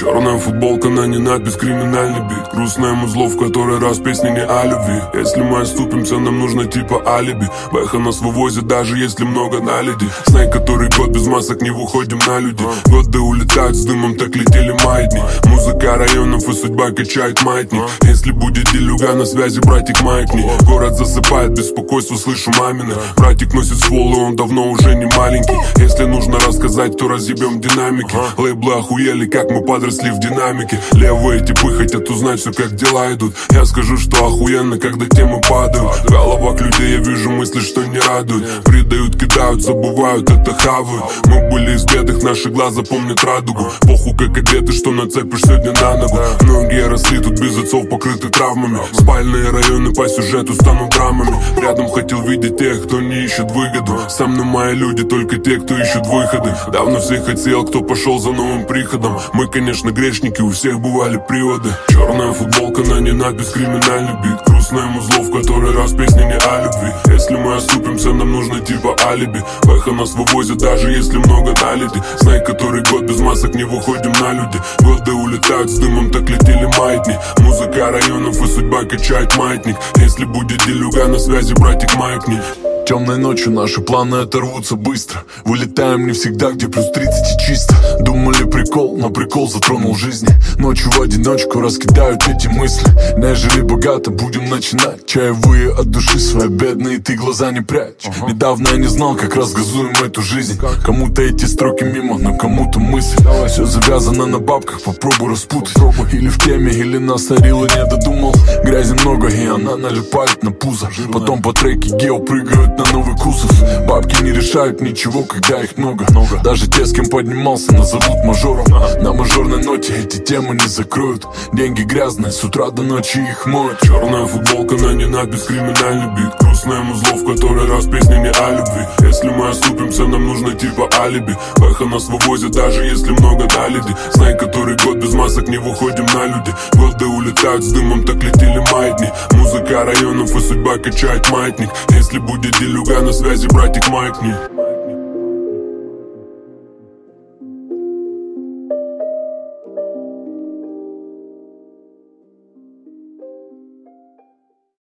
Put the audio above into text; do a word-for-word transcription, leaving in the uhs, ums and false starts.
Черная футболка, на ней надпись «Криминальный бит». Грустная музло, в который раз песни не о любви. Если мы оступимся, нам нужно типа алиби. Бэха нас вывозит, даже если много наледи. Знай, который год без масок не выходим на люди. Годы улетают с дымом, так летели маятни. Музыка районов и судьба качает маятник. Если будет делюга на связи, братик, маятни. Город засыпает, беспокойство слышу мамины. Братик носит ствол, и он давно уже не маленький. Если нужно рассказать, то разъебем динамики. Лейблы охуели, как мы подросли в динамике. Левые типы хотят узнать все, как дела идут. Я скажу, что охуенно, когда темы падают. В головах людей я вижу мысли, что не радуют. Предают, кидают, забывают, это хавают. Мы были из бедных, наши глаза помнят радугу. Похуй, как одеты, что нацепишь сегодня на ногу. Многие росли тут без отцов, покрыты травмами. Спальные районы по сюжету станут драмами. Рядом хотел видеть тех, кто не ищет выгоду. Со мной мои люди, только те, кто ищет выходы. Давно всех отсеял, кто пошел за новым приходом. Мы, конечно, грешники, у всех бывали приводы. Черная футболка, на ней надпись «Криминальный бит». Грустная музло, в который раз песни не о любви. Если мы оступимся, нам нужно типа алиби. Бэха нас вывозит, даже если много наледи. Знай, который год без масок не выходим на люди. Годы улетают с дымом, так летели маятни. Музыка районов и судьба качает маятник. Если будет делюга на связи, братик, маятни. Темной ночью наши планы оторвутся быстро. Вылетаем не всегда, где плюс тридцать и чисто. Думали прикол, но прикол затронул жизни. Ночью в одиночку раскидают эти мысли. Не жили богато, будем начинать. Чаевые от души свои бедные, ты глаза не прячь. uh-huh. Недавно я не знал, как разгазуем эту жизнь. Как? Кому-то эти строки мимо, но кому-то мысль. Давай. Все завязано на бабках, попробуй распутать. Попробуй. Или в теме, или насорил и не додумал. Грязи много, и она налипает на пузо. Жирная. Потом по треке гео прыгают на новый кузов. Бабки не решают ничего, когда их много. много. Даже те, с кем поднимался, назовут мажором. ага. На мажорной ноте эти темы не закроют. Деньги грязные, с утра до ночи их моют. Черная футболка, на ней надпись «Криминальный бит». Грустная музло, в который раз песни не о любви. Если мы оступимся, нам нужно типа алиби. Бэха нас вывозит, даже если много наледи. Знай, который год без масок не выходим на люди. Годы улетают с дымом, так летели маятни. Музыка районов и судьба качает маятник. Если будет делюга на связи, братик, маятни.